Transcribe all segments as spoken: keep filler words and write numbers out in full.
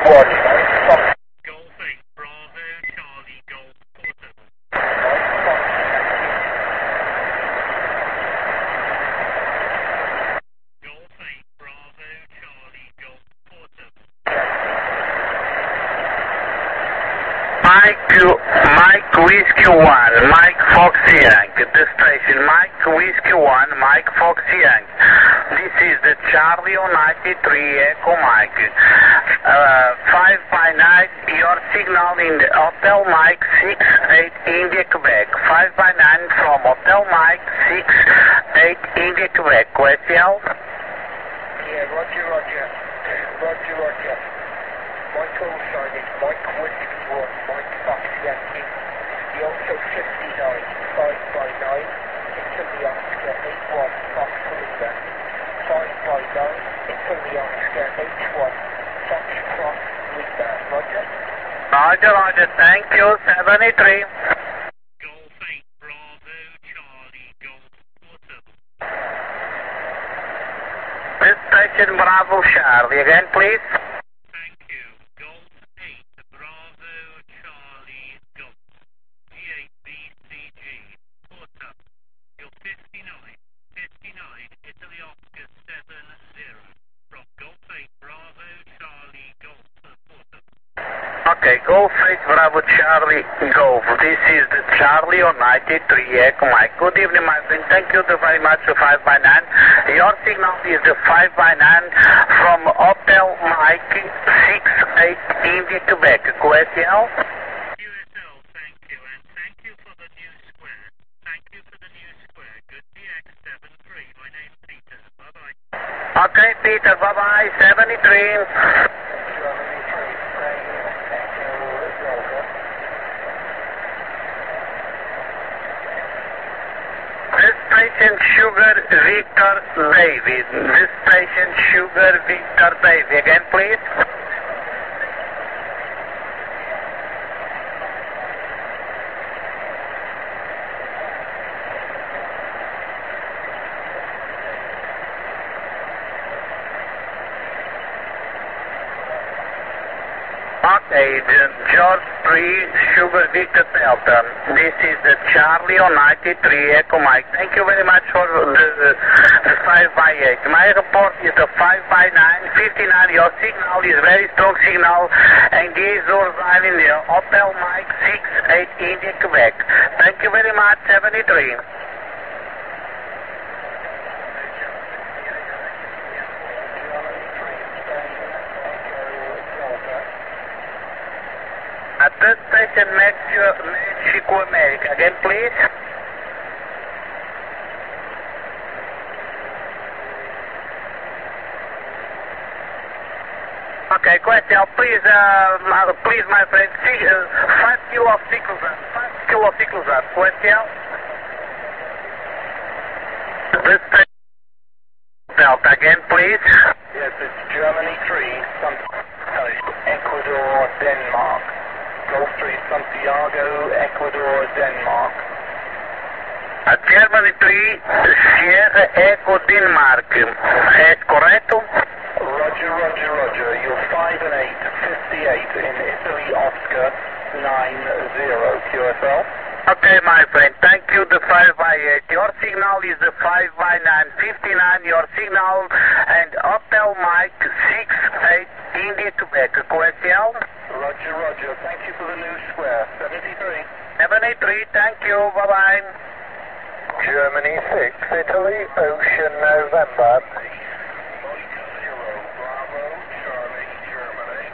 one. Fox. Golf eight, Bravo, Charlie, Golf, Porter. Golf eight, Bravo, Charlie, Golf, Porter. Mike, Mike Whiskey one, Mike Foxy Yankee, the station Mike Whiskey one, Mike Foxy Yankee. This is the Charlie on ninety-three Echo Mike. Uh, five by nine, your signal in the Hotel Mike six eight India Quebec. five by nine from Hotel Mike six eight India Quebec. Q S L? Yeah, roger, roger. Roger, roger. Michael Shining, Mike Whiskey one, Mike Foxy Yankee. The also fifty-nine, five by nine, into the Oscar eight one, Fox Lima. five by nine, into the Oscar H one, Fox Cross Lima. Roger? Roger, roger. Thank you. seventy-three. Golf eight, Bravo, Charlie, Golf, Porter. This station Bravo Charlie. Again, please. Thank you. Golf eight, Bravo, Charlie, Golf. G eight B C G, Porter. You're fifty-nine. fifty-nine, Italy Oscar seven zero. From Golf eight, Bravo, Charlie, Golf, Porter. Okay, Golf eight, Bravo Charlie, Golf. This is the Charlie on ninety-three Echo Mike. Good evening, my friend. Thank you very much for five by nine. Your signal is the five by nine from Hotel Mike six eight India Quebec. Q S L? Q S L, thank you. And thank you for the new square. Thank you for the new square. Good D X seven three. My name's Peter. Bye-bye. Okay, Peter. Bye-bye. seventy-three. This station Sugar Victor Baby. This station Sugar Victor Baby. Again, please. Okay, the George three Sugar Victor Delta. This is the Charlie on ninety-three Echo Mike. Thank you very much for the, the, the five by eight. My report is the five by nine, fifty-nine. Your signal is very strong signal. Engage or sign in the Hotel Mike six eight India Quebec. Thank you very much, seventy-three. At this station, Mexico, Mexico, America. Again, please. Okay, question. Please, uh, please, my friend, see, uh, five kilo of cyclozan. Five kilo of cyclozan. Question. This station, Delta. Again, please. Yes, it's Germany three, Ecuador, Denmark. Golf three, Santiago, Ecuador, Denmark. At Germany three, Sierra Echo, Denmark. Es correcto? Roger, roger, roger. You're five and eight, fifty-eight in Italy, Oscar, nine zero, Q S L. Okay, my friend. Thank you, the five by eight. Your signal is the five by nine, fifty-nine. Your signal and Hotel Mike six eight India Quebec. Q S L? Roger, roger. Thank you for the new square. seventy-three. seventy-three. Thank you. Bye-bye. Germany six, Italy, Ocean, November. Mike zero, Bravo, Charlie, Germany.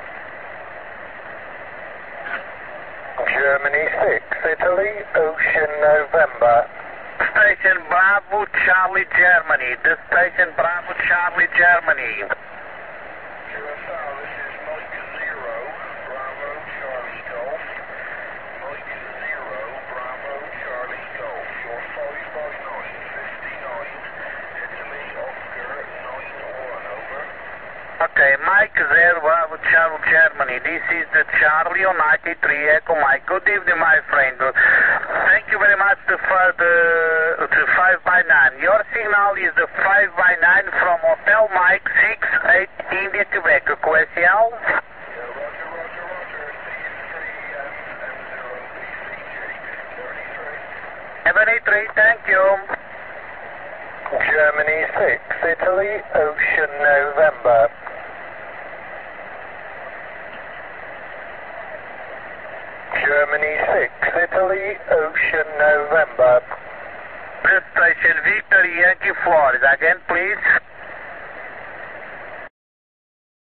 Germany six, Italy, Ocean, November. Station Bravo, Charlie, Germany. This station Bravo, Charlie, Germany. Q S L, this is Mike zero, Bravo, Charlie, Golf. Mike zero, Bravo, Charlie, Golf. You're five by nine, fifty-nine. Italy, Oscar, nine one, over. Okay, Mike zero, Bravo, Charlie, Germany. This is the Charlie on ninety-three Echo Mike. Good evening, my friend. Thank you very much for the, the five by nine. Your signal is the five by nine from Hotel Mike six eight India Quebec. Q S L? Yeah, Germany three, thank you. Germany six, Italy, Ocean November. Germany six, Italy, Ocean November. This station Victor Yankee Florida, again please.